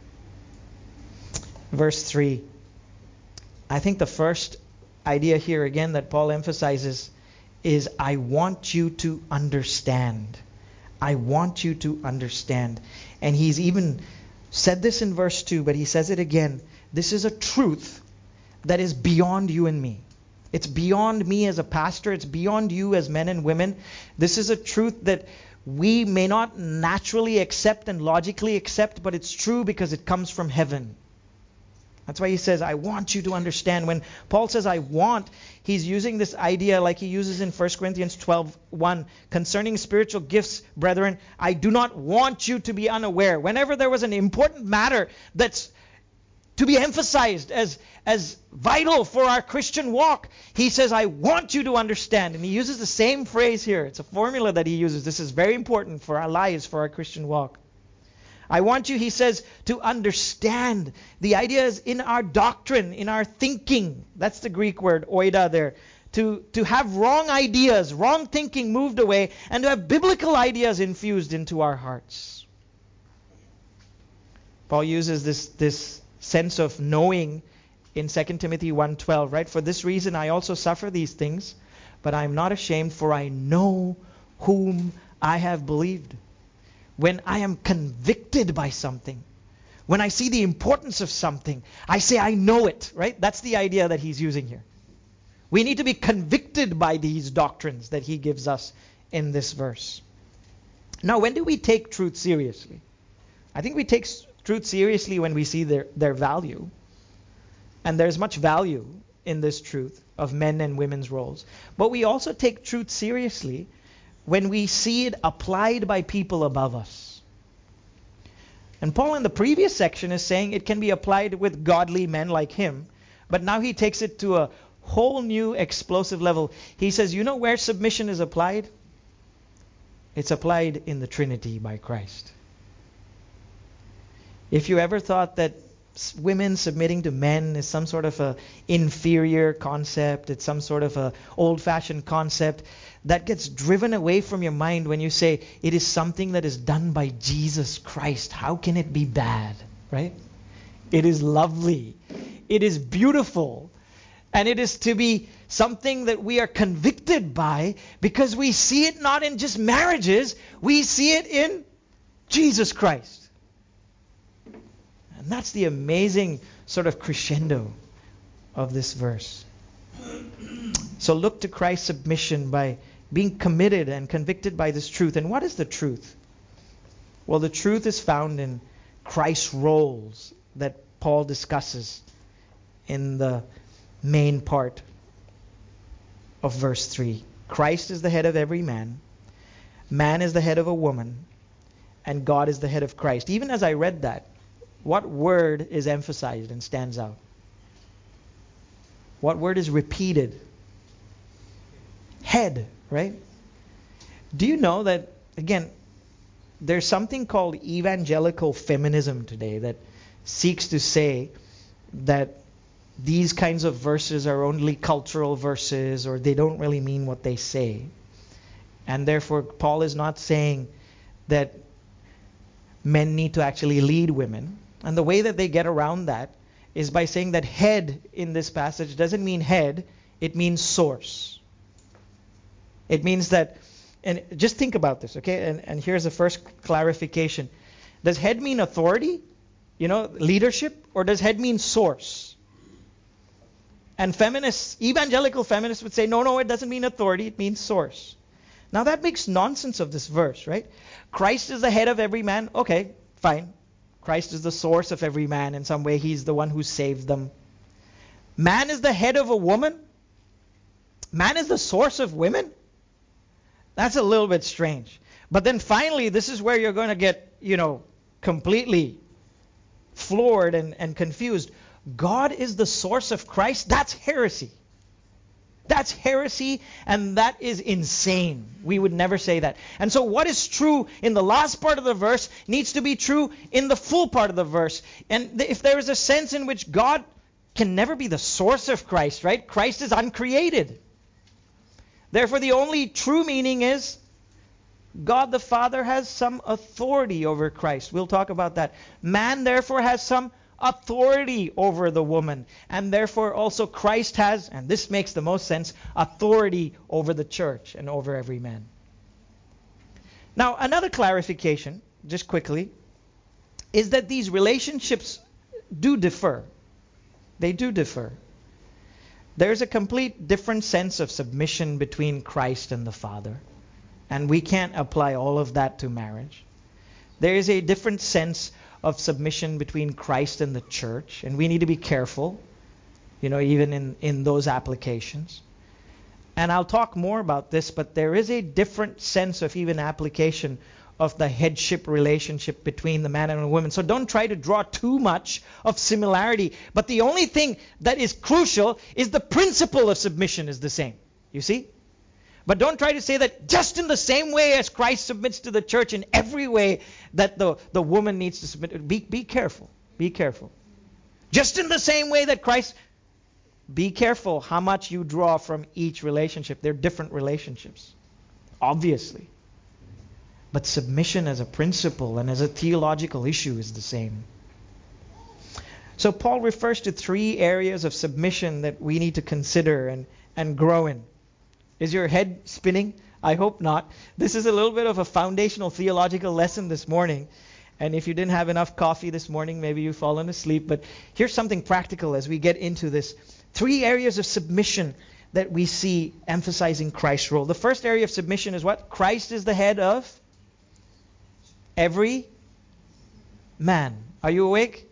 Verse 3. I think the first idea here again that Paul emphasizes is, I want you to understand. I want you to understand. And he's even said this in verse 2, but he says it again. This is a truth that is beyond you and me. It's beyond me as a pastor. It's beyond you as men and women. This is a truth that we may not naturally accept and logically accept, but it's true because it comes from heaven. That's why he says, I want you to understand. When Paul says, I want, he's using this idea like he uses in 1 Corinthians 12:1. Concerning spiritual gifts, brethren, I do not want you to be unaware. Whenever there was an important matter that's to be emphasized as vital for our Christian walk, he says, I want you to understand. And he uses the same phrase here. It's a formula that he uses. This is very important for our lives, for our Christian walk. I want you, he says, to understand. The idea is in our doctrine, in our thinking. That's the Greek word, oida there. To have wrong ideas, wrong thinking moved away, and to have biblical ideas infused into our hearts. Paul uses this sense of knowing in 2 Timothy 1:12, right? For this reason I also suffer these things, but I am not ashamed, for I know whom I have believed. When I am convicted by something, when I see the importance of something, I say I know it, right? That's the idea that he's using here. We need to be convicted by these doctrines that he gives us in this verse. Now, when do we take truth seriously? I think we take truth seriously when we see their value. And there's much value in this truth of men and women's roles. But we also take truth seriously when we see it applied by people above us. And Paul in the previous section is saying it can be applied with godly men like him, but now he takes it to a whole new explosive level. He says, you know where submission is applied? It's applied in the Trinity by Christ. If you ever thought that women submitting to men is some sort of a inferior concept, it's some sort of a old-fashioned concept, that gets driven away from your mind when you say it is something that is done by Jesus Christ. How can it be bad, right? It is lovely. It is beautiful. And it is to be something that we are convicted by because we see it not in just marriages, we see it in Jesus Christ. And that's the amazing sort of crescendo of this verse. So look to Christ's submission by being committed and convicted by this truth. And what is the truth? Well, the truth is found in Christ's roles that Paul discusses in the main part of verse 3. Christ is the head of every man. Man is the head of a woman. And God is the head of Christ. Even as I read that, what word is emphasized and stands out? What word is repeated? Head, right? Do you know that, again, there's something called evangelical feminism today that seeks to say that these kinds of verses are only cultural verses or they don't really mean what they say. And therefore, Paul is not saying that men need to actually lead women. And the way that they get around that is by saying that head in this passage doesn't mean head, it means source. It means that, and just think about this, okay? And here's the first clarification. Does head mean authority? Leadership? Or does head mean source? And feminists, evangelical feminists would say, no, it doesn't mean authority, it means source. Now that makes nonsense of this verse, right? Christ is the head of every man. Okay, fine. Christ is the source of every man. In some way, he's the one who saved them. Man is the head of a woman? Man is the source of women? That's a little bit strange. But then finally, this is where you're going to get, completely floored and confused. God is the source of Christ? That's heresy. That's heresy, and that is insane. We would never say that. And so what is true in the last part of the verse needs to be true in the full part of the verse. And if there is a sense in which God can never be the source of Christ, right? Christ is uncreated. Therefore, the only true meaning is God the Father has some authority over Christ. We'll talk about that. Man, therefore, has some authority over the woman. And therefore also Christ has, and this makes the most sense, authority over the church and over every man. Now, another clarification, just quickly, is that these relationships do differ. They do differ. There's a complete different sense of submission between Christ and the Father. And we can't apply all of that to marriage. There is a different sense of submission between Christ and the church. And we need to be careful, even in those applications. And I'll talk more about this, but there is a different sense of even application of the headship relationship between the man and the woman. So don't try to draw too much of similarity. But the only thing that is crucial is the principle of submission is the same. You see? But don't try to say that just in the same way as Christ submits to the church, in every way that the woman needs to submit. Be careful. Be careful. Just in the same way that Christ... Be careful how much you draw from each relationship. They're different relationships, obviously. But submission as a principle and as a theological issue is the same. So Paul refers to 3 areas of submission that we need to consider and grow in. Is your head spinning? I hope not. This is a little bit of a foundational theological lesson this morning. And if you didn't have enough coffee this morning, maybe you've fallen asleep. But here's something practical as we get into this. 3 areas of submission that we see emphasizing Christ's role. The first area of submission is what? Christ is the head of every man. Are you awake?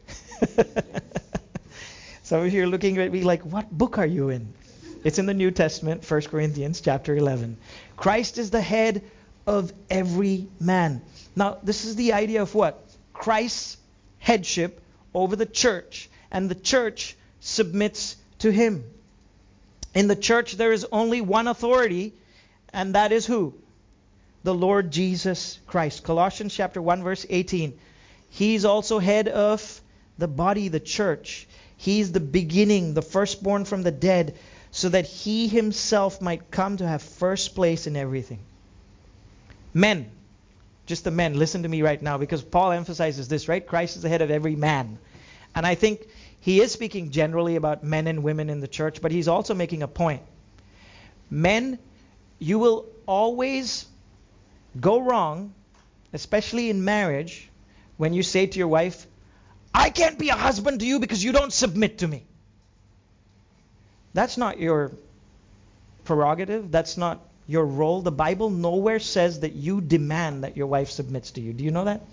Some of you are looking at me like, what book are you in? It's in the New Testament, 1 Corinthians chapter 11. Christ is the head of every man. Now, this is the idea of what? Christ's headship over the church, and the church submits to him. In the church, there is only one authority, and that is who? The Lord Jesus Christ. Colossians chapter 1, verse 18. He's also head of the body, the church. He's the beginning, the firstborn from the dead, so that he himself might come to have first place in everything. Men, just the men, listen to me right now, because Paul emphasizes this, right? Christ is the head of every man. And I think he is speaking generally about men and women in the church, but he's also making a point. Men, you will always go wrong, especially in marriage, when you say to your wife, I can't be a husband to you because you don't submit to me. That's not your prerogative. That's not your role. The Bible nowhere says that you demand that your wife submits to you. Do you know that?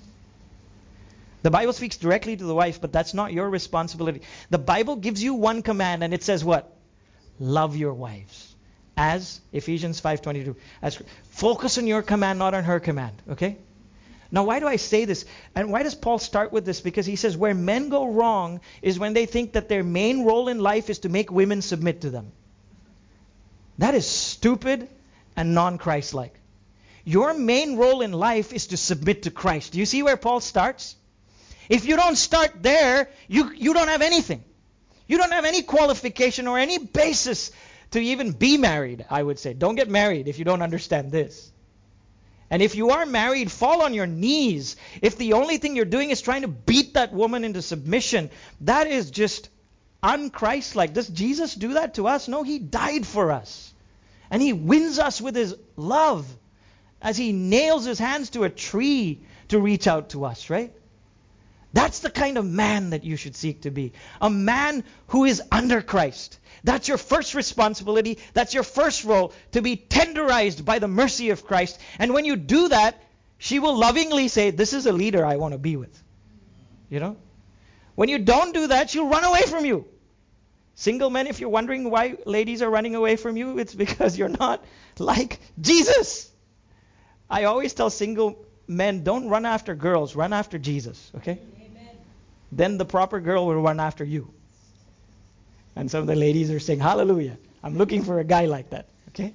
The Bible speaks directly to the wife, but that's not your responsibility. The Bible gives you one command, and it says what? Love your wives. As Ephesians 5:22. Focus on your command, not on her command. Okay? Now, why do I say this? And why does Paul start with this? Because he says where men go wrong is when they think that their main role in life is to make women submit to them. That is stupid and non-Christ-like. Your main role in life is to submit to Christ. Do you see where Paul starts? If you don't start there, you don't have anything. You don't have any qualification or any basis to even be married, I would say. Don't get married if you don't understand this. And if you are married, fall on your knees. If the only thing you're doing is trying to beat that woman into submission, that is just un-Christ-like. Does Jesus do that to us? No, he died for us. And he wins us with his love as he nails his hands to a tree to reach out to us, right? That's the kind of man that you should seek to be. A man who is under Christ. That's your first responsibility. That's your first role, to be tenderized by the mercy of Christ. And when you do that, she will lovingly say, this is a leader I want to be with. You know? When you don't do that, she'll run away from you. Single men, if you're wondering why ladies are running away from you, it's because you're not like Jesus. I always tell single men, don't run after girls, run after Jesus, okay? Amen. Then the proper girl will run after you. And some of the ladies are saying, hallelujah, I'm looking for a guy like that, okay?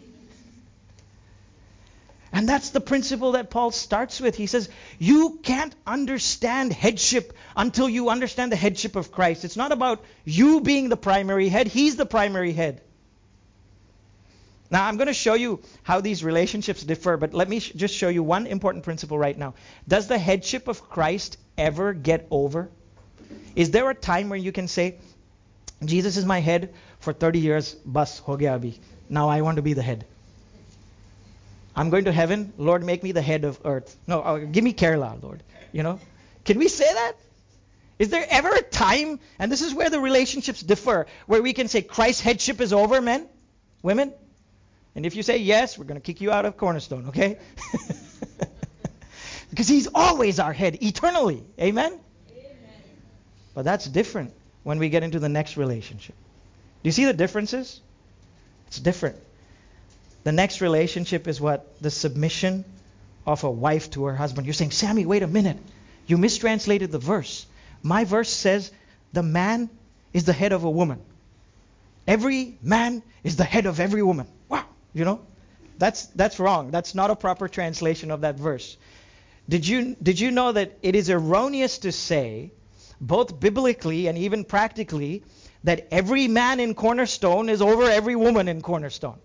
And that's the principle that Paul starts with. He says, you can't understand headship until you understand the headship of Christ. It's not about you being the primary head. He's the primary head. Now, I'm going to show you how these relationships differ, but let me just show you one important principle right now. Does the headship of Christ ever get over? Is there a time where you can say, Jesus is my head for 30 years, bas ho gaya abhi. Now I want to be the head. I'm going to heaven. Lord, make me the head of earth. No, give me Kerala, Lord. Can we say that? Is there ever a time, and this is where the relationships differ, where we can say Christ's headship is over, men, women? And if you say yes, we're going to kick you out of Cornerstone, okay? Because he's always our head, eternally. Amen? Amen? But that's different when we get into the next relationship. Do you see the differences? It's different. The next relationship is what? The submission of a wife to her husband. You're saying, Sammy, wait a minute. You mistranslated the verse. My verse says the man is the head of a woman. Every man is the head of every woman. Wow. That's wrong. That's not a proper translation of that verse. Did you know that it is erroneous to say, both biblically and even practically, that every man in Cornerstone is over every woman in Cornerstone?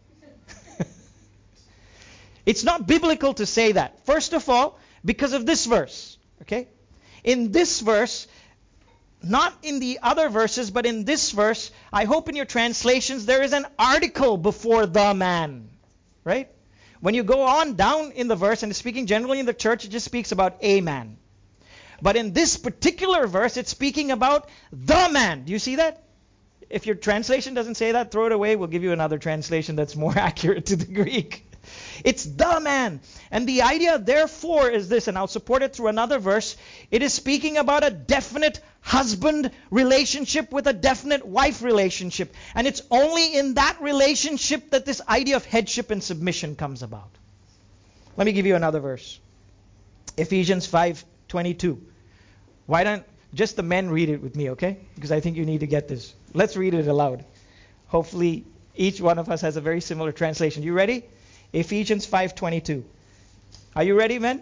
It's not biblical to say that. First of all, because of this verse. Okay? In this verse, not in the other verses, but in this verse, I hope in your translations there is an article before the man. Right? When you go on down in the verse, and speaking generally in the church, it just speaks about a man. But in this particular verse, it's speaking about the man. Do you see that? If your translation doesn't say that, throw it away. We'll give you another translation that's more accurate to the Greek. It's the man. And the idea, therefore, is this, and I'll support it through another verse. It is speaking about a definite husband relationship with a definite wife relationship. And it's only in that relationship that this idea of headship and submission comes about. Let me give you another verse. Ephesians 5:22. Why don't just the men read it with me, okay? Because I think you need to get this. Let's read it aloud. Hopefully, each one of us has a very similar translation. You ready? Ephesians 5:22. Are you ready, men?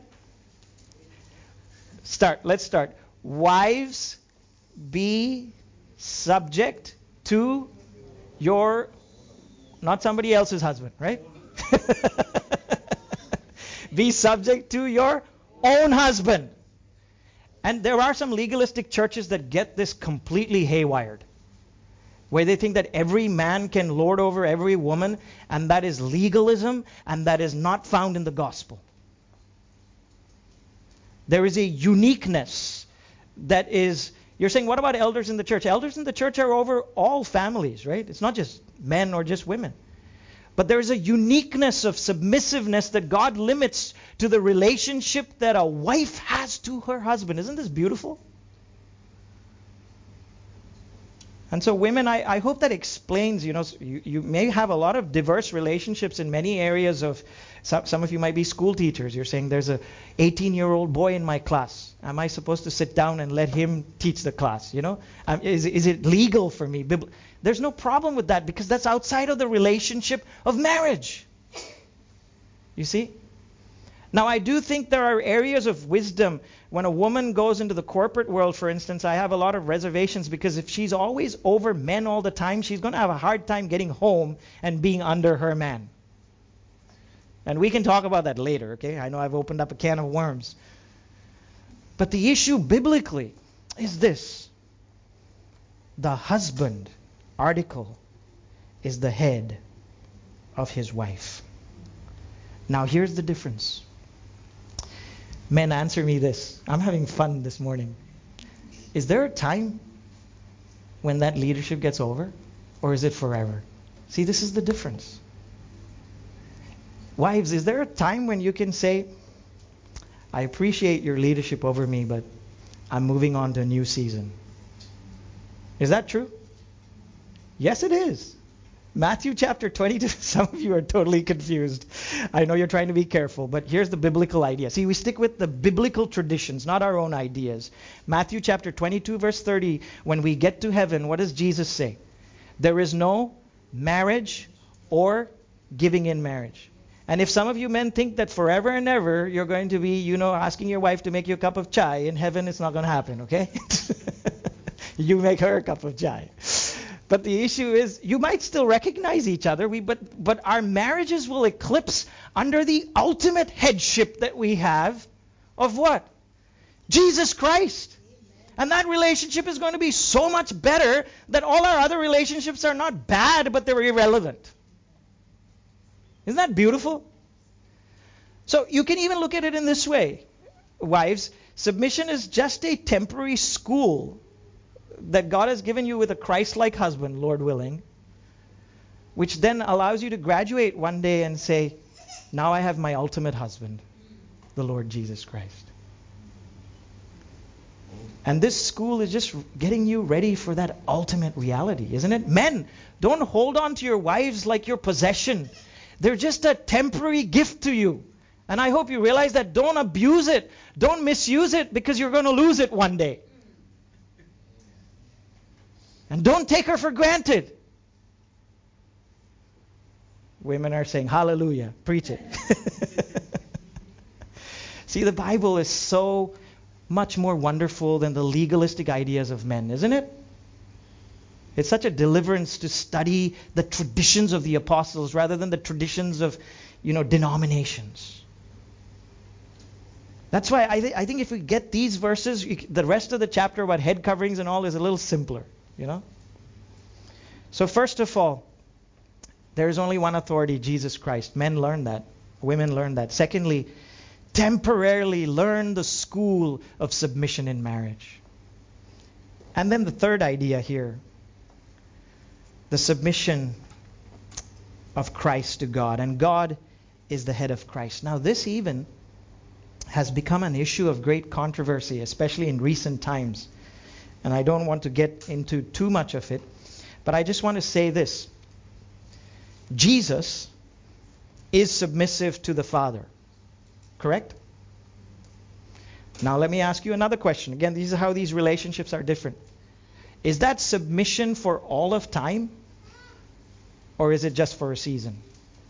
Let's start. Wives, be subject to your, not somebody else's husband, right? Be subject to your own husband. And there are some legalistic churches that get this completely haywired, where they think that every man can lord over every woman, and that is legalism, and that is not found in the gospel. There is a uniqueness that is, you're saying, what about elders in the church? Elders in the church are over all families, right? It's not just men or just women. But there is a uniqueness of submissiveness that God limits to the relationship that a wife has to her husband. Isn't this beautiful? And so women, I hope that explains, you may have a lot of diverse relationships in many areas of, some of you might be school teachers. You're saying there's a 18-year-old boy in my class. Am I supposed to sit down and let him teach the class? Is it legal for me? There's no problem with that because that's outside of the relationship of marriage. You see? Now, I do think there are areas of wisdom. When a woman goes into the corporate world, for instance, I have a lot of reservations because if she's always over men all the time, she's going to have a hard time getting home and being under her man. And we can talk about that later, okay? I know I've opened up a can of worms. But the issue biblically is this. The husband, article, is the head of his wife. Now, here's the difference. Men, answer me this. I'm having fun this morning. Is there a time when that leadership gets over? Or is it forever? See, this is the difference. Wives, is there a time when you can say, I appreciate your leadership over me, but I'm moving on to a new season? Is that true? Yes, it is. Matthew chapter 22, some of you are totally confused. I know you're trying to be careful, but here's the biblical idea. See, we stick with the biblical traditions, not our own ideas. Matthew chapter 22, verse 30, when we get to heaven, what does Jesus say? There is no marriage or giving in marriage. And if some of you men think that forever and ever you're going to be, asking your wife to make you a cup of chai, in heaven it's not going to happen, okay? You make her a cup of chai. But the issue is, you might still recognize each other, but our marriages will eclipse under the ultimate headship that we have of what? Jesus Christ. And that relationship is going to be so much better that all our other relationships are not bad, but they're irrelevant. Isn't that beautiful? So you can even look at it in this way. Wives, submission is just a temporary school that God has given you with a Christ-like husband, Lord willing, which then allows you to graduate one day and say, now I have my ultimate husband, the Lord Jesus Christ. And this school is just getting you ready for that ultimate reality, isn't it? Men, don't hold on to your wives like your possession. They're just a temporary gift to you. And I hope you realize that. Don't abuse it. Don't misuse it, because you're going to lose it one day. And don't take her for granted. Women are saying, hallelujah, preach it. See, the Bible is so much more wonderful than the legalistic ideas of men, isn't it? It's such a deliverance to study the traditions of the apostles rather than the traditions of, denominations. That's why I think if we get these verses, the rest of the chapter about head coverings and all is a little simpler, So first of all, there is only one authority, Jesus Christ. Men learn that. Women learn that. Secondly, temporarily learn the school of submission in marriage. And then the third idea here, the submission of Christ to God. And God is the head of Christ. Now this even has become an issue of great controversy, especially in recent times. And I don't want to get into too much of it, but I just want to say this. Jesus is submissive to the Father. Correct? Now let me ask you another question. Again, these are how these relationships are different. Is that submission for all of time? Or is it just for a season?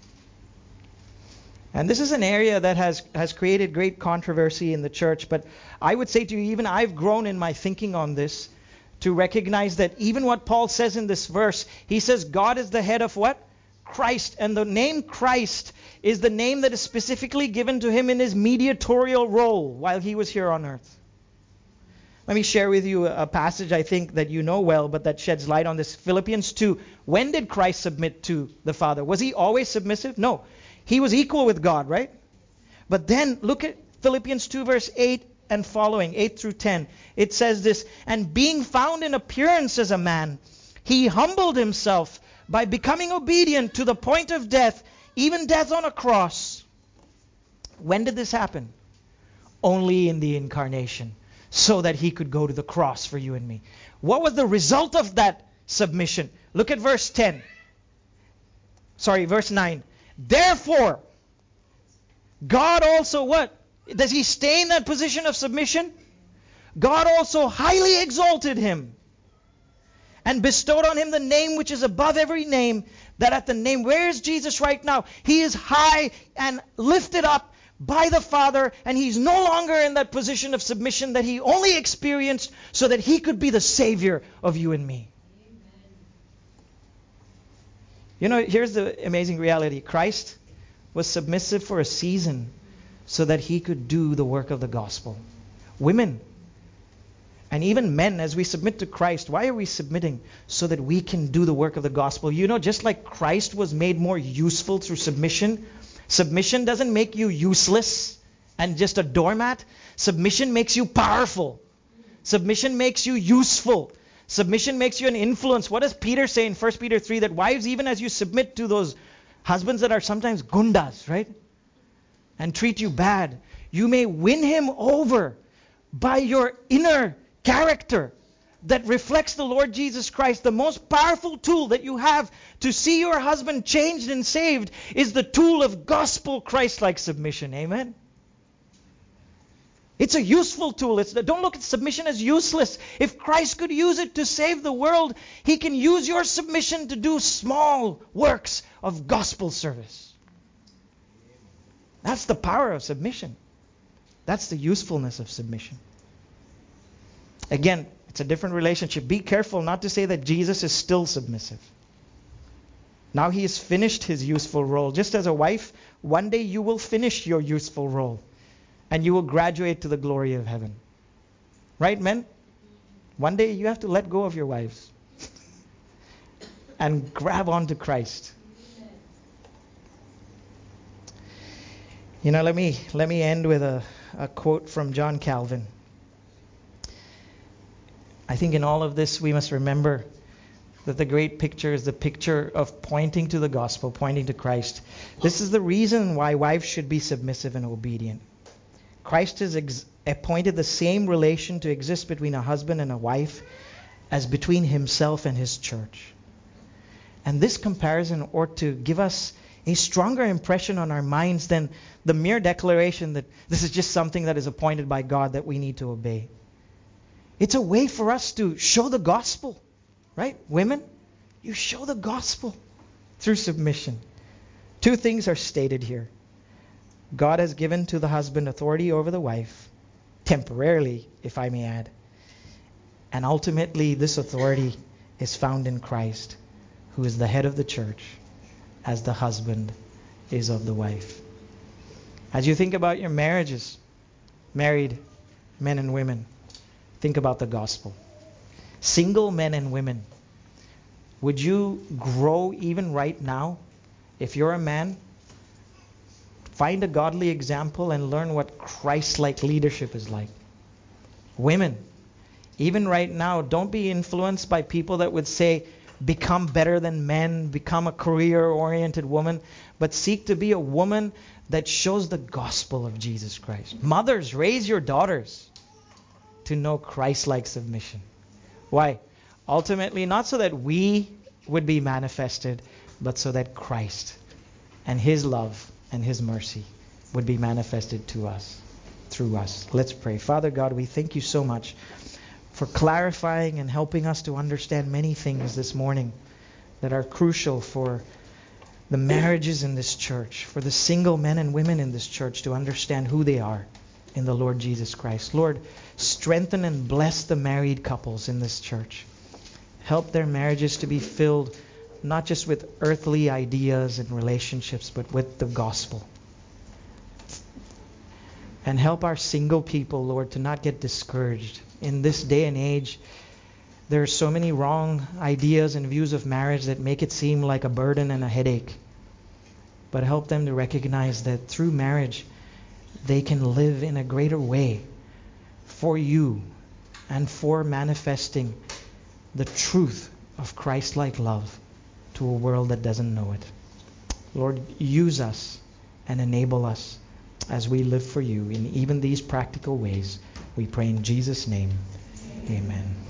And this is an area that has created great controversy in the church. But I would say to you, even I've grown in my thinking on this to recognize that even what Paul says in this verse, he says God is the head of what? Christ. And the name Christ is the name that is specifically given to him in his mediatorial role while he was here on earth. Let me share with you a passage I think that you know well, but that sheds light on this. Philippians 2. When did Christ submit to the Father? Was he always submissive? No. He was equal with God, right? But then look at Philippians 2 verse 8 and following, 8 through 10. It says this, and being found in appearance as a man, he humbled himself by becoming obedient to the point of death, even death on a cross. When did this happen? Only in the incarnation, so that he could go to the cross for you and me. What was the result of that submission? Look at verse 10. Verse 9. Therefore, God also what? Does he stay in that position of submission? God also highly exalted him and bestowed on him the name which is above every name, that at the name, where is Jesus right now? He is high and lifted up by the Father, and he's no longer in that position of submission that he only experienced so that he could be the Savior of you and me. Here's the amazing reality. Christ was submissive for a season so that he could do the work of the gospel. Women, and even men, as we submit to Christ, why are we submitting? So that we can do the work of the gospel. Just like Christ was made more useful through submission, submission doesn't make you useless and just a doormat. Submission makes you powerful. Submission makes you useful. Submission makes you an influence. What does Peter say in 1 Peter 3? That wives, even as you submit to those husbands that are sometimes gundas, right? And treat you bad, you may win him over by your inner character that reflects the Lord Jesus Christ. The most powerful tool that you have to see your husband changed and saved is the tool of gospel Christ-like submission. Amen? It's a useful tool. Don't look at submission as useless. If Christ could use it to save the world, he can use your submission to do small works of gospel service. That's the power of submission. That's the usefulness of submission. Again, it's a different relationship. Be careful not to say that Jesus is still submissive. Now he has finished his useful role. Just as a wife, one day you will finish your useful role. And you will graduate to the glory of heaven. Right, men? One day you have to let go of your wives and grab onto Christ. Let me end with a quote from John Calvin. I think in all of this we must remember that the great picture is the picture of pointing to the gospel, pointing to Christ. This is the reason why wives should be submissive and obedient. Christ has appointed the same relation to exist between a husband and a wife as between himself and his church. And this comparison ought to give us a stronger impression on our minds than the mere declaration that this is just something that is appointed by God that we need to obey. It's a way for us to show the gospel, right? Women, you show the gospel through submission. Two things are stated here. God has given to the husband authority over the wife, temporarily, if I may add. And ultimately, this authority is found in Christ, who is the head of the church, as the husband is of the wife. As you think about your marriages, married men and women, think about the gospel. Single men and women, would you grow even right now? If you're a man, find a godly example and learn what Christ-like leadership is like. Women, even right now, don't be influenced by people that would say, become better than men, become a career-oriented woman, but seek to be a woman that shows the gospel of Jesus Christ. Mothers, raise your daughters to know Christ-like submission. Why? Ultimately, not so that we would be manifested, but so that Christ and His love and His mercy would be manifested to us, through us. Let's pray. Father God, we thank you so much for clarifying and helping us to understand many things this morning that are crucial for the marriages in this church, for the single men and women in this church to understand who they are in the Lord Jesus Christ. Lord, strengthen and bless the married couples in this church. Help their marriages to be filled not just with earthly ideas and relationships, but with the gospel. And help our single people, Lord, to not get discouraged. In this day and age, there are so many wrong ideas and views of marriage that make it seem like a burden and a headache. But help them to recognize that through marriage, they can live in a greater way for you and for manifesting the truth of Christ-like love to a world that doesn't know it. Lord, use us and enable us as we live for you in even these practical ways. We pray in Jesus' name. Amen.